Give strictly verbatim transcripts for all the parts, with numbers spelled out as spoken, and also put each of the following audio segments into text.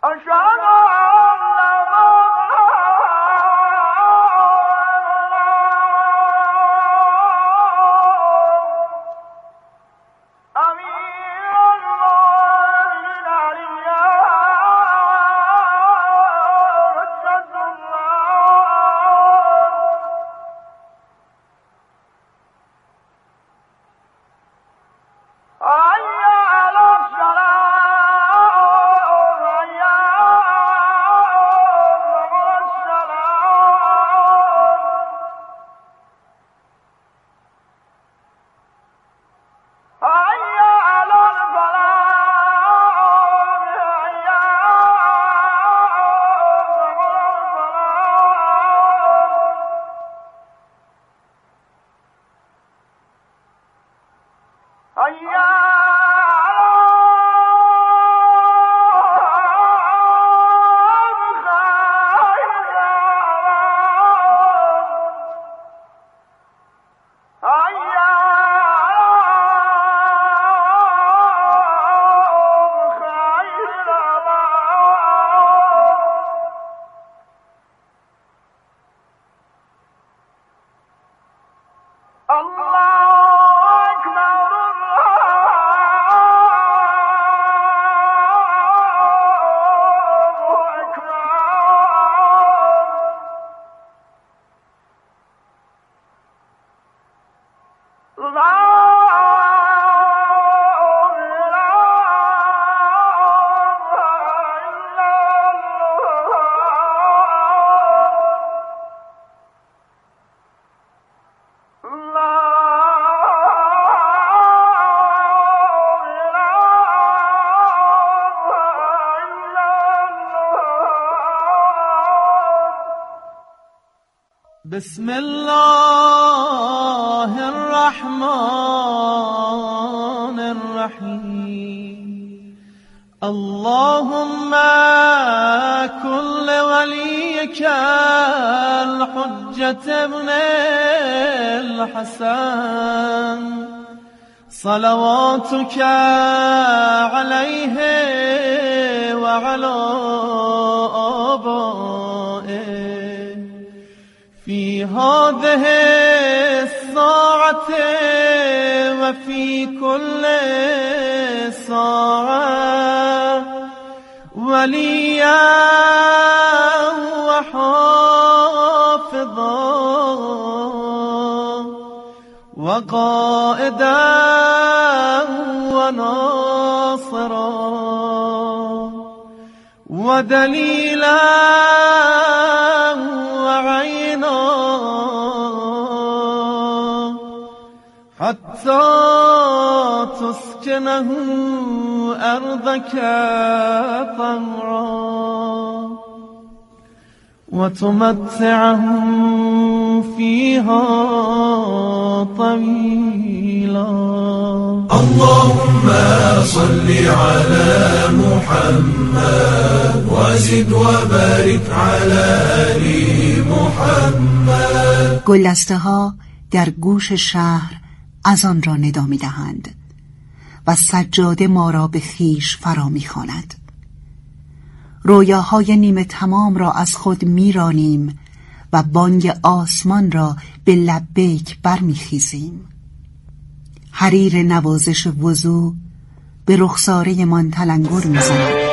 بسم الله الرحمن الرحيم اللهم كل وليك الحجة ابن الحسن صلواتك عليه وعلى آبائه في هذه الساعة وفي كل ساعة وليا وحافظا وقائدا وناصرا ودليلا وعينا حتى تسكنه أرضك طوعا وتمتعه فيها طويلا. اللهم صل على محمد وزد وبارك على آل محمد. گلدسته ها در گوش شهر از آن را ندا می دهند و سجاده ما را به خویش فرا می خواند. رویاهای نیمه تمام را از خود می رانیم و بانگ آسمان را به لبیک برمی خیزیم. حریر نوازش وضو به رخساره من تلنگر می زند.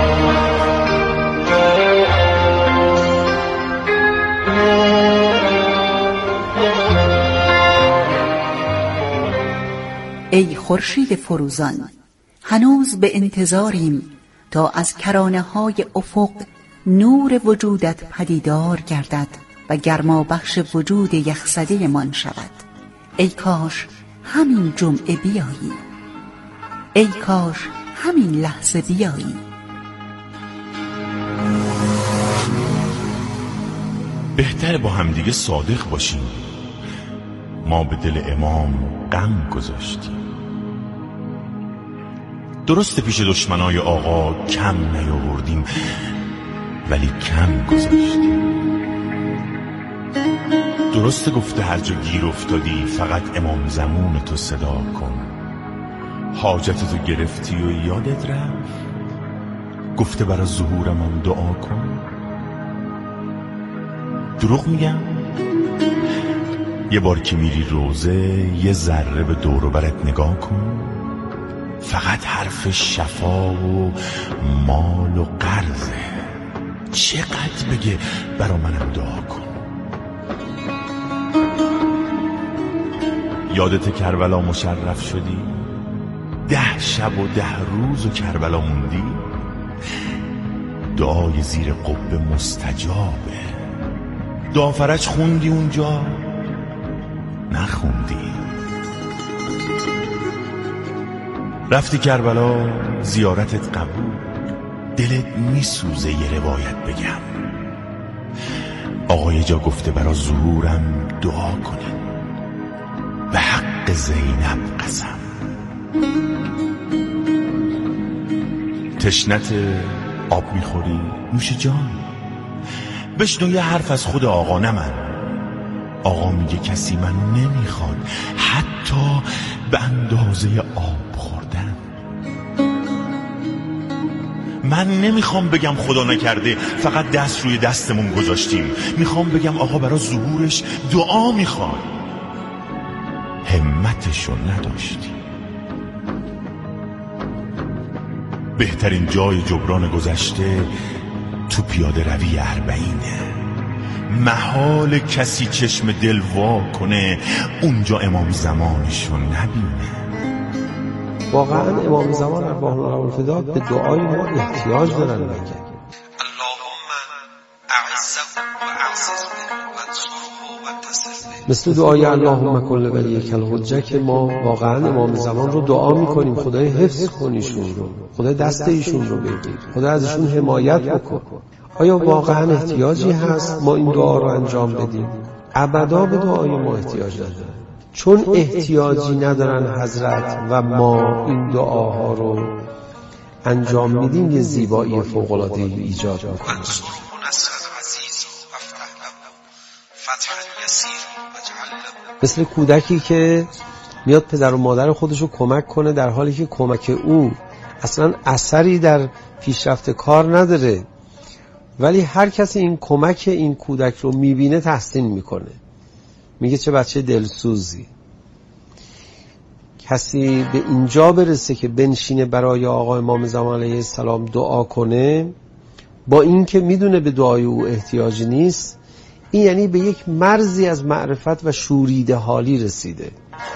ای خورشید فروزان، هنوز به انتظاریم تا از کرانه های افق نور وجودت پدیدار گردد و گرما بخش وجود یخزده من شود. ای کاش همین جمعه بیایی، ای کاش همین لحظه بیایی. بهتر با همدیگه صادق باشیم. ما به دل امام غم گذاشتیم. درست پیش دشمنای آقا کم نیاوردیم، ولی کم گذاشتیم. درست گفته هر جا گیر افتادی فقط امام زمان تو صدا کن. حاجت تو گرفتی و یادت رفت، گفته برای ظهورم دعا کن. دروغ میگم؟ یه بار که میری روزه یه ذره به دور و برت نگاه کن، فقط حرف شفا و مال و قرضه. چقدر بگه برا منم دعا کن. یادت کربلا مشرف شدی؟ ده شب و ده روز و کربلا موندی؟ دعای زیر قبه مستجابه. دعا فرج خوندی اونجا؟ نخوندی. رفتی کربلا زیارتت قبول، دلت میسوزه. یه روایت بگم، آقای جا گفته برا ظهورم دعا کنین، به حق زینب قسم. تشنت آب میخوری؟ نوش جان. بشنو یه حرف از خود آقا، نه من. آقا میگه کسی منو نمیخواد حتی به اندازه آب خوردن. من نمیخوام بگم خدا نکرده فقط دست روی دستمون گذاشتیم. میخوام بگم آقا برای ظهورش دعا میخواد، همتشو نداشتی. بهترین جای جبران گذشته تو پیاده روی اربعینه. محال کسی چشم دل وا کنه اونجا امام زمانشو نبینه. واقعا امام زمان ارواح الله الفدا به دعای ما احتیاج دارن. بگه اللهم اعزه و اعزز به و انصره و انتصر به. مثل دعای اللهم کل ولیک الحجه که ما واقعا امام زمان رو دعا میکنیم خدای حفظ کنیشون رو، خدای دست ایشون رو بگیر، خدا ازشون حمایت بکن. آیا واقعا احتیاجی هست ما این دعا رو انجام بدیم؟ ابدا به دعای ما احتیاج ندارن، چون احتیاجی ندارن حضرت و ما این دعاها رو انجام میدیم. یه زیبایی فوق‌العاده ایجاد میکنه. مثل کودکی که میاد پدر و مادر خودش رو کمک کنه در حالی که کمک او اصلا اثری در پیشرفت کار نداره، ولی هر کسی این کمک این کودک رو میبینه تحسین میکنه، میگه چه بچه دلسوزی. کسی به اینجا برسه که بنشینه برای آقا امام زمان علیه السلام دعا کنه با این که میدونه به دعای او احتیاجی نیست، این یعنی به یک مرزی از معرفت و شوریده حالی رسیده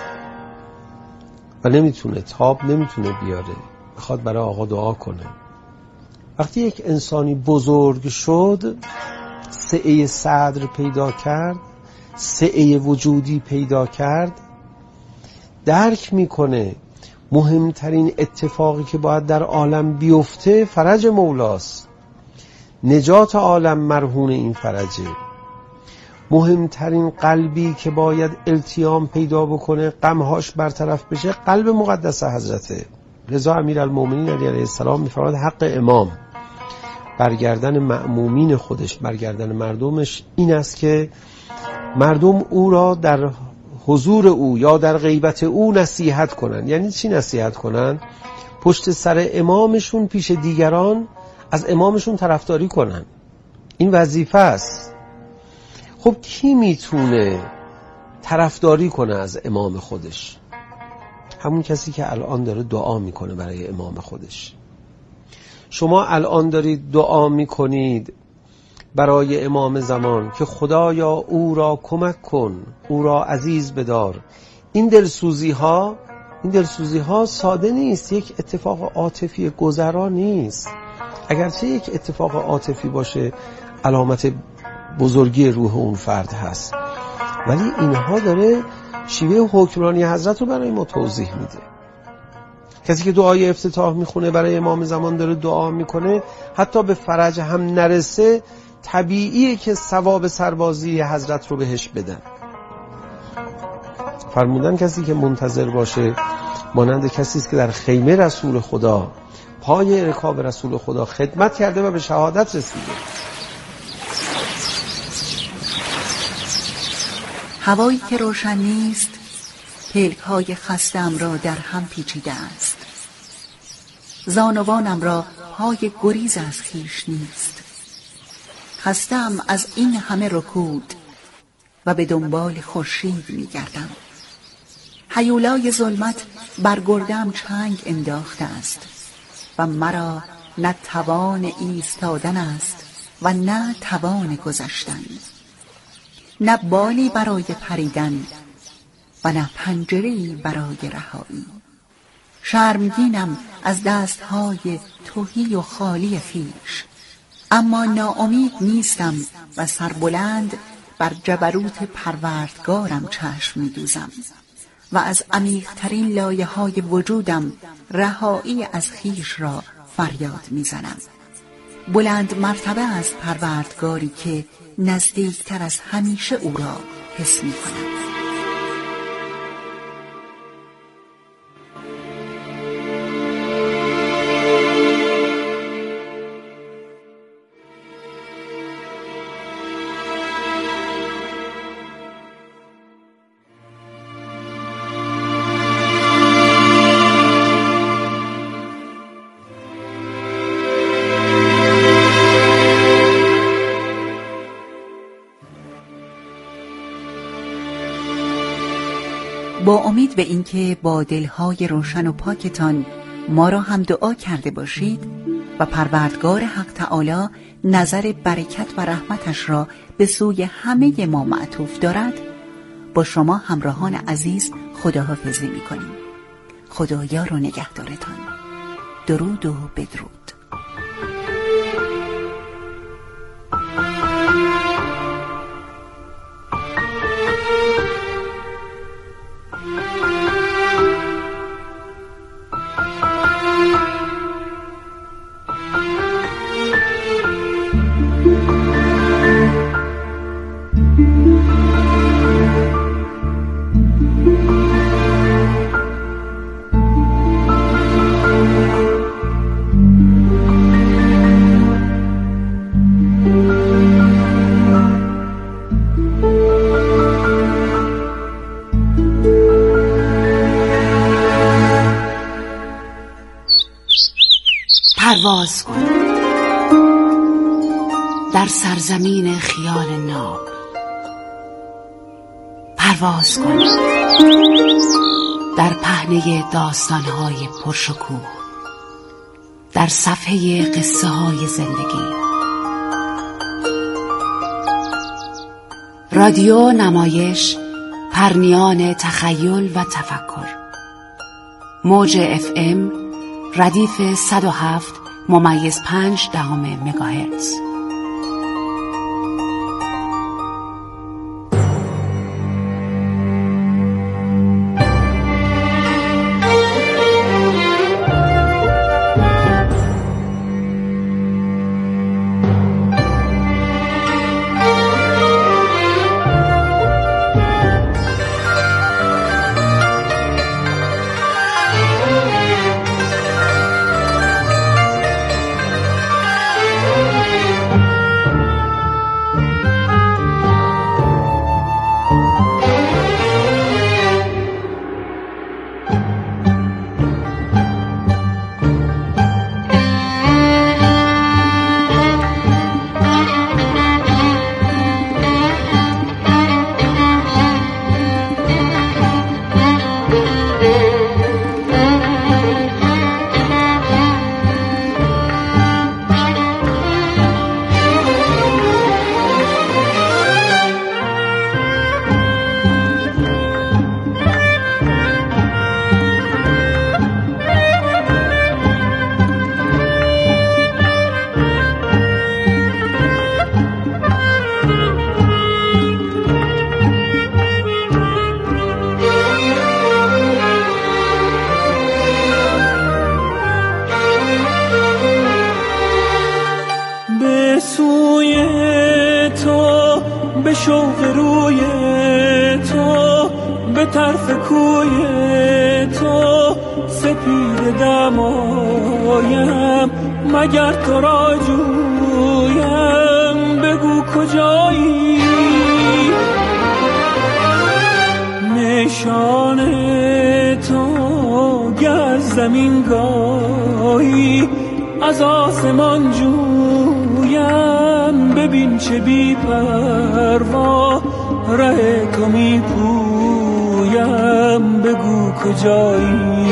و نمیتونه تاب نمیتونه بیاره، میخواد برای آقا دعا کنه. وقتی یک انسانی بزرگ شد، سعه صدر پیدا کرد، سعه وجودی پیدا کرد، درک میکنه مهمترین اتفاقی که باید در عالم بیفته فرج مولاست. نجات عالم مرهون این فرجه. مهمترین قلبی که باید التیام پیدا بکنه، غمهاش برطرف بشه، قلب مقدس حضرته. لذا امیرالمومنین علیه السلام میفرماد حق امام برگردن مأمومین خودش، برگردن مردمش این است که مردم او را در حضور او یا در غیبت او نصیحت کنن. یعنی چی نصیحت کنن؟ پشت سر امامشون پیش دیگران از امامشون طرفداری کنن. این وظیفه است. خب کی میتونه طرفداری کنه از امام خودش؟ همون کسی که الان داره دعا میکنه برای امام خودش. شما الان دارید دعا میکنید برای امام زمان که خدایا او را کمک کن، او را عزیز بدار. این دلسوزی ها این دلسوزی ها ساده نیست، یک اتفاق عاطفی گذرا نیست. اگرچه یک اتفاق عاطفی باشه علامت بزرگی روح اون فرد هست، ولی اینها داره شیوه حکمرانی حضرت رو برای ما توضیح میده. کسی که دعای افتتاح میخونه برای امام زمان داره دعا میکنه، حتی به فرج هم نرسه طبیعیه که ثواب سربازی حضرت رو بهش بدن. فرمودن کسی که منتظر باشه مانند کسی است که در خیمه رسول خدا پای رکاب رسول خدا خدمت کرده و به شهادت رسیده. هوایی که روشن نیست پلک های خستم را در هم پیچیده است. زانوانم را راههای گریز از خویش نیست. خسته‌ام از این همه رکود و به دنبال خورشید می‌گردم. هیولای ظلمت بر گرده‌ام چنگ انداخته است و مرا نه توان ایستادن است و نه توان گذشتن، نه بالی برای پریدن و نه پنجره‌ای برای رهایی. شرمگینم از دستهای تهی و خالی خویش، اما ناامید نیستم و سربلند بر جبروت پروردگارم چشم می‌دوزم و از عمیق‌ترین لایه‌های وجودم رهایی از خویش را فریاد می‌زنم. بلند مرتبه از پروردگاری که نزدیکتر از همیشه او را حس می‌کنم. با امید به اینکه با دلهای روشن و پاکتان ما را هم دعا کرده باشید و پروردگار حق تعالی نظر برکت و رحمتش را به سوی همه ما معطوف دارد، با شما همراهان عزیز خداحافظی می‌کنیم. خدایار و نگهدارتان. درود و بدرود. پرواز کن در سرزمین خیال ناب. پرواز کن در پهنه داستان‌های پرشکوه، در صفحه قصه های زندگی. رادیو نمایش، پرنیان تخیل و تفکر. موج اف ام ردیف صد و هفت ممیز پنج دهم مگاهرتز. به شوق روی تو، به طرف کوی تو، سپید دمایم مگر تو را جویم، بگو کجایی؟ نشان تو گر زمین گاهی از آسمان جویم، ببین چه بی پروا ره تو می پویم، بگو کجایی.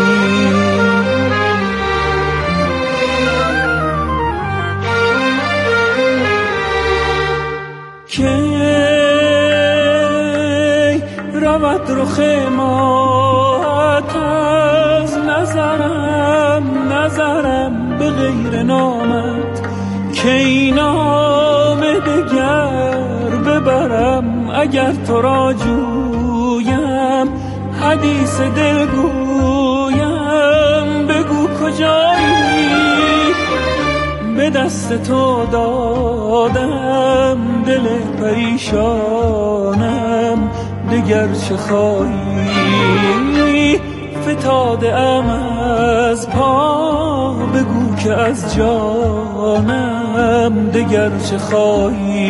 کی رود رخ مات از نظرم، نظرم به غیر نامت، کی نامه دگر ببرم اگر تو را جویم، حدیث دل گویم، بگو کجایی. به دست تو دادم دل پریشانم، دگر چه خواهی. فتاده ام از پا، بگو که از جانم دگر چه خواهی.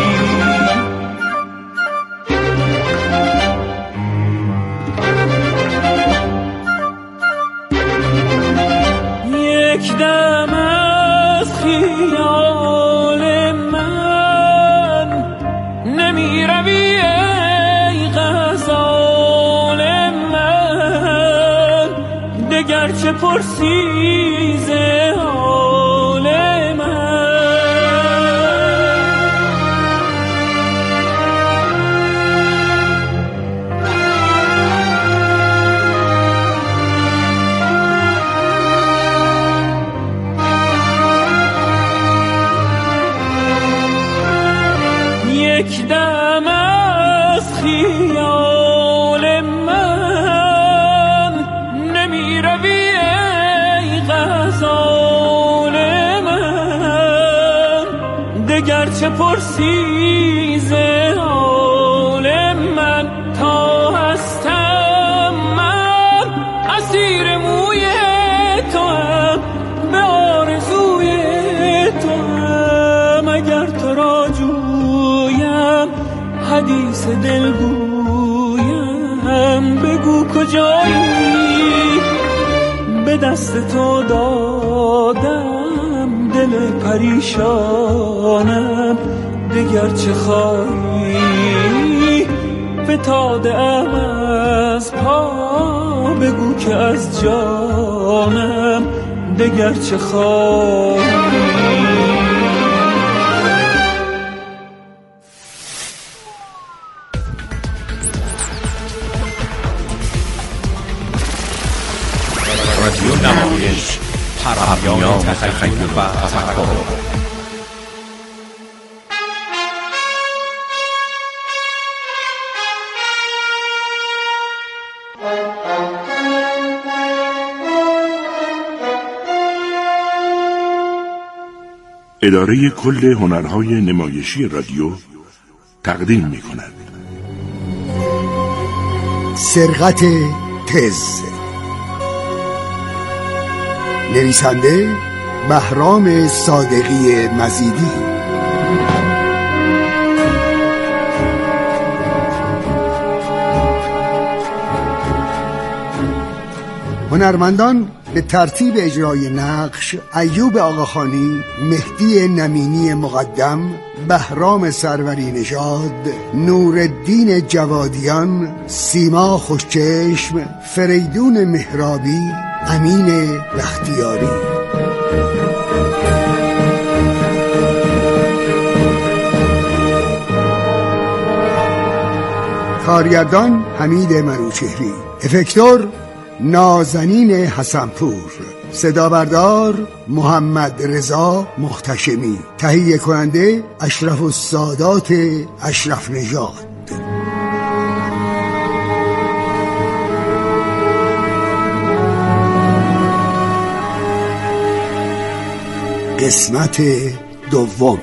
یک دم از خیال من نمی روی ای غزال من، دگر چه پرسی ز حال من. یک دم از خیال من نمی روی ای غزال من، دگر چه پرسی ز حال من. تا هستم من اسیر موی تو هم، به آرزوی تو هم، اگر تو را جویم حدیث دل گویم، بگو کجایی. به دست تو دادم دل پریشانم، دگر چه خواهی. فتاده ام از پا، بگو که از جانم دگر چه خواهی. رادیو نمایش، پرنیان تخیل و تفکر. اداره کل هنرهای نمایشی رادیو تقدیم می کند سرقت تز. نویسنده بهرام صادقی مزیدی. هنرمندان به ترتیب اجرای نقش: ایوب آقاخانی، مهدی نمینی مقدم، بهرام سروری نژاد، نورالدین جوادیان، سیما خوشچشم، فریدون مهرابی، امین بختیاری. کارگردان حمید منوچهری، افکتور نازنین حسنپور، صدا بردار محمد رضا محتشمی، تهیه کننده اشرف السادات اشرف نژاد. قسمت دوم.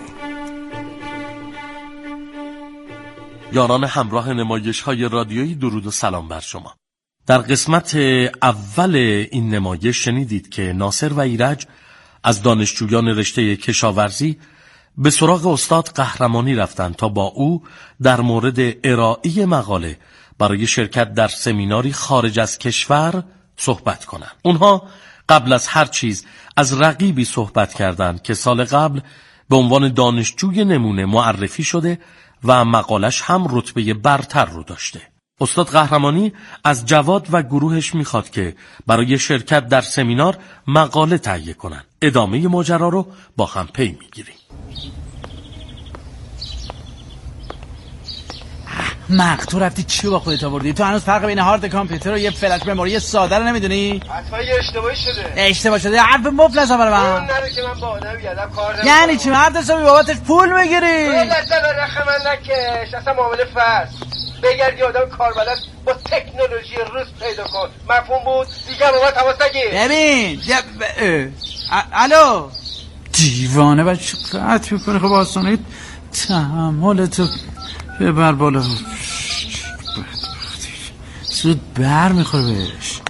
یاران همراه نمایش‌های رادیویی، درود و سلام بر شما. در قسمت اول این نمایش شنیدید که ناصر و ایرج از دانشجویان رشته کشاورزی به سراغ استاد قهرمانی رفتند تا با او در مورد ارائه مقاله برای شرکت در سمیناری خارج از کشور صحبت کنند. اونها قبل از هر چیز از رقیبی صحبت کردند که سال قبل به عنوان دانشجوی نمونه معرفی شده و مقالش هم رتبه برتر رو داشته. استاد قهرمانی از جواد و گروهش میخواد که برای شرکت در سمینار مقاله تهیه کنن. ادامه ماجرا رو با هم پی میگیریم. مق تو رفتی چی با خودت آوردی؟ تو هنوز فرق بین هارد کامپیوتر و یه فلش مموری ساده رو نمیدونی؟ حتما یه اشتباهی شده. اشتباه شده؟ حرف مفلس برای من. اون نره که من با آدم بیادم کار نمی‌کنم. یعنی چی؟ مرد حسابی باباتش پول میگیری؟ لذت به رخ من نکش. اصلا معامله فرض. بگردی آدم کاربلد با تکنولوژی روز پیدا کن. مفهوم بود؟ دیگه با من تماس نگیر. ببین ب... الو دیوانه بچه قطع میکنه. خب آسانه تحمل تو ببر بالا. زود بر میخوره بهش.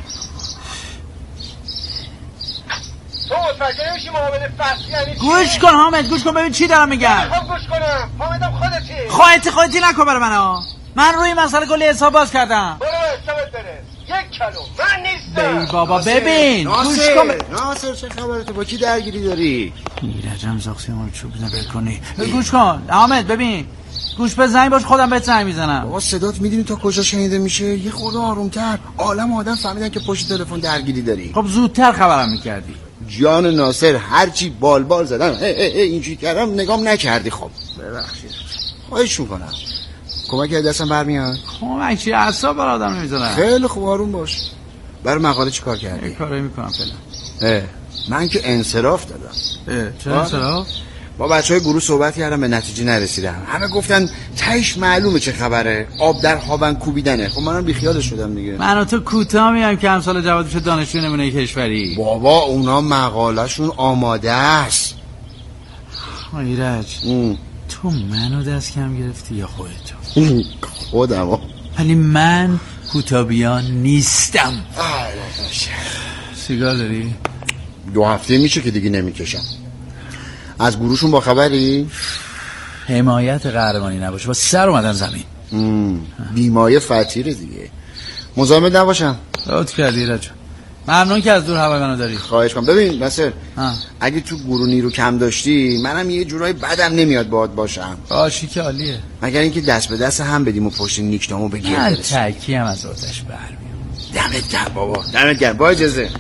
تو متوجه نمیشی معامله فصلی یعنی چی؟ گوش کن حامد، گوش کن ببین چی دارم میگم. خب گوش کنم. حامدم خودتی. خودتی خودتی نکن برای من ها. من روی مسئله کلی حساب باز کردم. برو حسابت برس. یک کلو من نیستم. ای بابا ببین گوش کن. ناصر چه خبرته؟ با کی درگیری داری؟ ایرجم زاختی ما چوب نبر کنی. گوش کن حامد ببین. گوش به زنگ باش خودم بهت زنگ میزنم. بابا صدات میدونی تا کجا شنیده میشه؟ یه خورده آرومتر. عالم آدم فهمیدن که پشت تلفن درگیری داری. خب زودتر خبرم میکردی. جان ناصر هرچی بال بال زدن اینجوری کردم نگام نکردی. خب ببخشید خواهش میکنم. کمک دستم برمیاد؟ کمک چی؟ اعصاب بر آدم نمیذارم. خیلی خوب آروم باش. برای مقاله چی کار کردی؟ یه کاری میکنم فعلا. من که انصراف دادم. اه چرا انصراف؟ با بچهای گروه صحبت کردم به نتیجه نرسیدم. همه گفتن تهش معلومه چه خبره. آب در هاون کوبیدنه. خب منم بیخیال شدم دیگه. من و تو کوتاه میام که امسال جواد بشه دانشجو نمونه کشوری. بابا اونا مقالهشون آماده است. ایرج تو منو دست کم گرفتی یا خودتو؟ خودم. ولی من کوتابیان نیستم. سیگار داری؟ دو هفته میشه که دیگه نمیکشم. از گروهشون با خبری؟ حمایت قهرمانی نباشه با سر اومدن زمین. بیمایه فتیره دیگه. مزاحمت نباشم. لطف کردی ایرج. ممنون که از دور هوای منو داری. خواهش کنم. ببین ناصر اگه تو گروه نیرو کم داشتی منم یه جورای بدم نمیاد باهات باشم. باشی که عالیه. مگر اینکه دست به دست هم بدیم و پشت نیکنامو بگیر. من تکی هم از آتش برمیام. دمت گرم بابا. دمت گرم. با اجازه.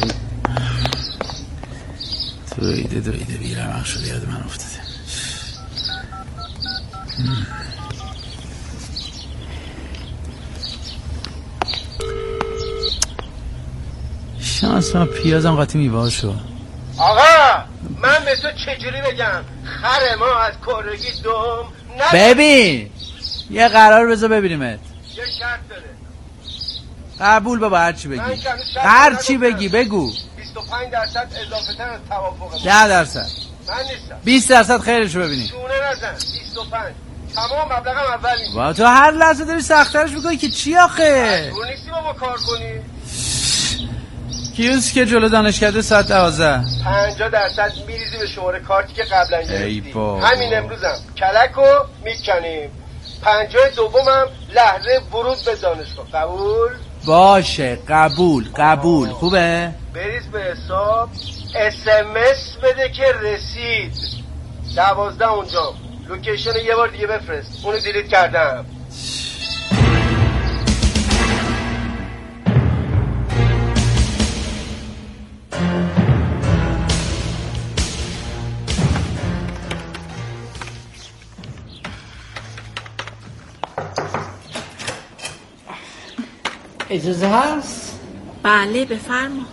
دویده دویده بیرمق شده یاد من افتاده. شانس من پیازم قاطی میوه شو. آقا من به تو چجوری بگم خر ما از کرگی دوم نه. ببین یه قرار بذار ببینیمت. یه شرط داره. قبول بابا هرچی بگی. هرچی بگی بگو. بیست و پنج درصد اضافه تر از توافق ما. ده درصد. من نیستم. بیست درصد خیرشو ببینی. دونه نزن. بیست و پنج. تمام مبلغم اول میگی. با تو هر لحظه داری سخت‌ترش میکنی که چی آخه؟ تو نیستی بابا کار کنی. کیوس که جلو دانشکده ساعت دوازده. پنجاه درصد میریزی به شماره کارتی که قبلا گرفتی. با همین امروزم کلکو میکنیم. پنجاه دومم لحظه ورود به دانشگاه. قبول؟ باشه قبول قبول. خوبه؟ بریز به حساب. اس ام اس بده که رسید. دوازده اونجا. لوکیشن یه بار دیگه بفرست. اونو دیلیت کردم. اجازه هست؟ بله بفرما.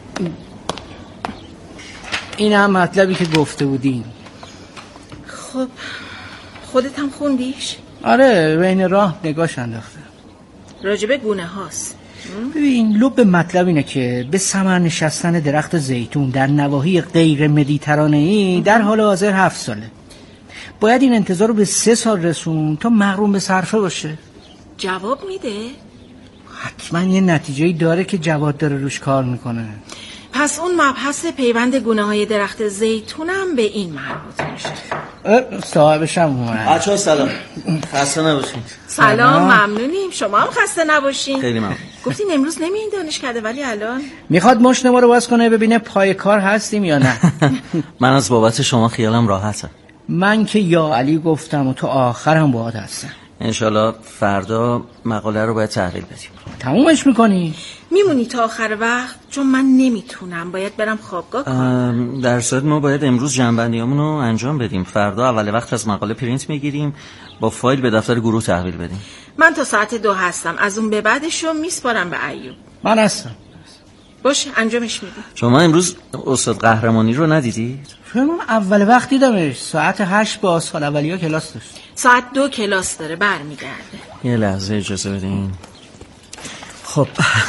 این هم مطلبی که گفته بودین. خب خودت هم خوندیش؟ آره بین راه نگاش انداخته. راجب گونه هاست. ببین لب مطلب اینه که به ثمر نشستن درخت زیتون در نواحی غیر مدیترانه‌ای در حال حاضر هفت ساله. باید این انتظار رو به سه سال رسون تا مغروم به صرفه باشه. جواب میده؟ حتما یه نتیجه‌ای داره که جواد داره روش کار میکنه. پس اون مبحث پیوند گونه های درخت زیتون هم به این مربوط میشه. صاحبش هم اومد. بچه‌ها سلام. خسته نباشین. سلام، ممنونیم. شما هم خسته نباشین. خیلی ممنون. گفتین امروز نمیین دانشکده ولی الان میخواد مشت ما رو باز کنه ببینه پای کار هستیم یا نه. من از بابت شما خیالم راحته. من که یا علی گفتم و تو آخر هم باهات هستم. انشالله فردا مقاله رو باید تحویل بدیم. تمومش میکنی؟ میمونی تا آخر وقت؟ چون من نمیتونم، باید برم خوابگاه کنم. در صورت ما باید امروز جنبندیامون رو انجام بدیم. فردا اول وقت از مقاله پرینت میگیریم، با فایل به دفتر گروه تحویل بدیم. من تا ساعت دو هستم، از اون به بعدشو میسپارم به ایوب. من هستم. باشه انجامش میدیم. شما امروز استاد قهرمانی رو ندیدید؟ من اول وقت دیدمش، ساعت هشت با سال اولیا کلاس داشت. ساعت دو کلاس داره، برمیگرده. یه لحظه اجازه بدین. خب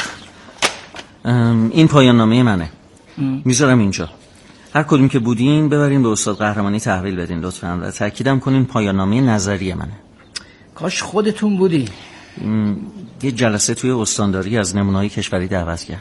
این پایان نامه منه، میذارم اینجا. هر کدوم که بودین ببرین به استاد قهرمانی تحویل بدین لطفاً و تاکیدم کنین پایان نامه نظری منه. کاش خودتون بودی. یه جلسه توی استانداری از نمونه‌های کشوری دعوت کردم.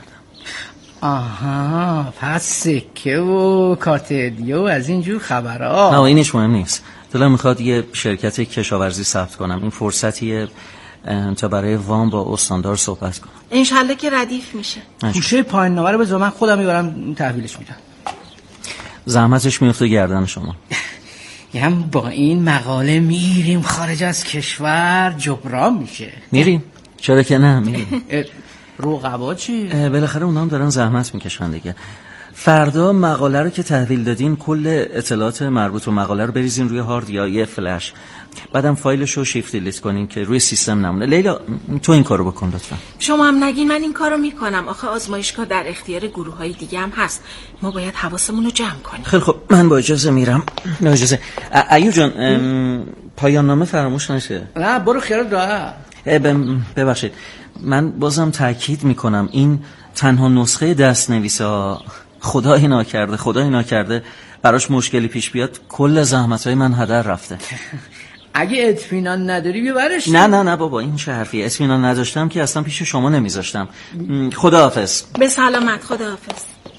آها، پس سکه و کارت هدیه و از اینجور خبرها. نه اینش مهم نیست. دلم میخواد یه شرکت کشاورزی ثبت کنم. این فرصتیه تا برای وام با استاندار صحبت کنم. انشالله که ردیف میشه. گوشه پایین نامه رو بذار، من خودم میبرم تحویلش میدم. زحمتش میفته گردن شما. هم با این مقاله میریم خارج از کشور، جبران میشه. میریم؟ چرا که نه میریم. رقبا چی؟ بالاخره اونا هم دارن زحمت میکشن دیگه. فردا مقاله رو که تحویل دادین کل اطلاعات مربوط به مقاله رو بریزین روی هارد یا یه فلش، بعدم فایلش رو شیفت دیلیت کنین که روی سیستم نمونه. لیلا تو این کارو بکن لطفا. شما هم نگین من این کارو میکنم. آخه آزمایشگاه در اختیار گروه های دیگه هم هست، ما باید حواسمون رو جمع کنیم. خیلی خب من با اجازه میرم. با اجازه. ایو جان پایان نامه فراموش نشه. نه برو خیالت راحت. ببخشید من بازم تاکید میکنم این تنها نسخه دست نویسه. خدای ناکرده خدای ناکرده براش مشکلی پیش بیاد کل زحمتهای من هدر رفته. اگه اطمینان نداری ببرش. نه نه نه بابا این چه حرفیه؟ اطمینان نداشتم که اصلا پیش شما نمیذاشتم. خداحافظ. به سلامت. خداحافظ.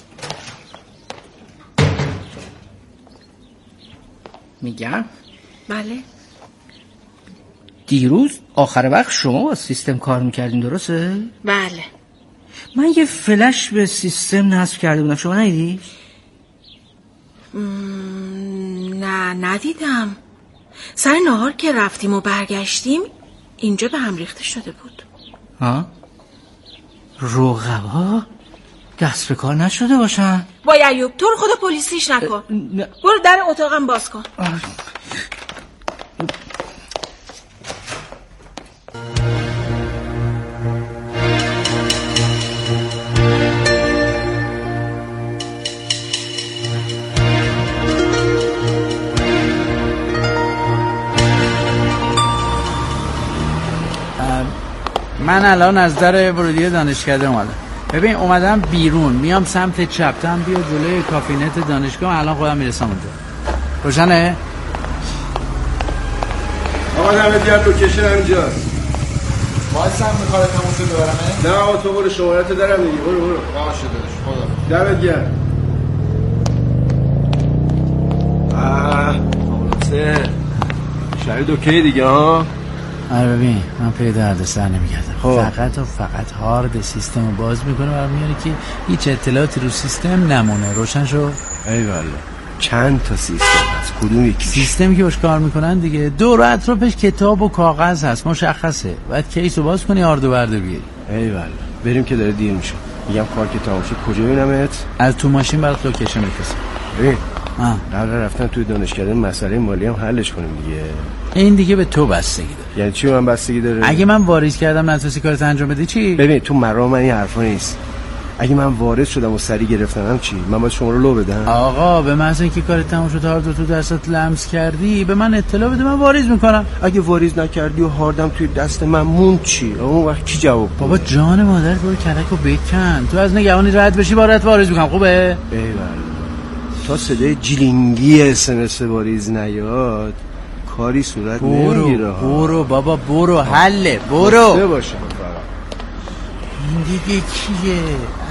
میگم بله. دیروز آخر وقت شما با سیستم کار میکردین درسته؟ بله. من یه فلش به سیستم نصب کرده بودم، شما ندیدی؟ نه ندیدم. سر نهار که رفتیم و برگشتیم اینجا به هم ریخته شده بود. ها؟ رقبا دست به کار نشده باشن؟ وای ایوب تو رو خدا پلیسیش نکن. برو در اتاقم باز کن. من الان از در ورودی دانشکده اومدم. ببین اومدم بیرون میام سمت چپ، تو هم بیا جلوی کافینت دانشگاه. الان خودم میرسم اونجا. روشنه؟ آقا دمت گرم، لوکیشن همینجاست. وایسم میخواد تموم شده برمه؟ نه آقا تو برو شماره‌تو دارم دیگه. برو برو. باشه داداش. خدا. دمت گرم. آه خلاصه شاید اوکی دیگه ها. آره ببین من پی درد سر نمیگردم. فقط و فقط هارد سیستم رو باز میکنه و میاره که هیچ اطلاعاتی رو سیستم نمونه. روشن شو؟ ای والله چند تا سیستم هست؟ کدوم یکی؟ سیستمی که باش کار میکنن دیگه. دور و اطرافش کتاب و کاغذ هست، مشخصه. باید کیس رو باز کنی، هارد و برده بیاری. ای والله بریم که داره دیر میشه. میگم کار که تمام شد کجا ببینمت؟ از تو ماشین برات لوکیشن میفرستم. ببین قبل رفتن توی دانشکده مسئله مالی هم حلش کنیم دیگه. این دیگه به تو بستگی داره. یعنی چی من بستگی داره؟ اگه من واریز کردم نتونستی کارت انجام بدی چی؟ ببین تو مرام من این حرفا نیست. اگه من وارد شدم و سری گرفتنم چی؟ من باید شما رو لو بدم؟ آقا به محض اینکه کارت تموم شد هارد رو تو دستت لمس کردی به من اطلاع بده، من واریز میکنم. اگه واریز نکردی و هاردم توی دست من موند چی؟ اون وقت کی جواب؟ بابا جان مادر برو کلکو بکن. تو از نگهبانی رد بشی بارت واریز میکنم. خوبه؟ ایول تا صدای جیلینگی اس ام اس واریز نیاد کاری صورت نمیگیره. برو بابا برو حله برو. باشم این دیگه کیه؟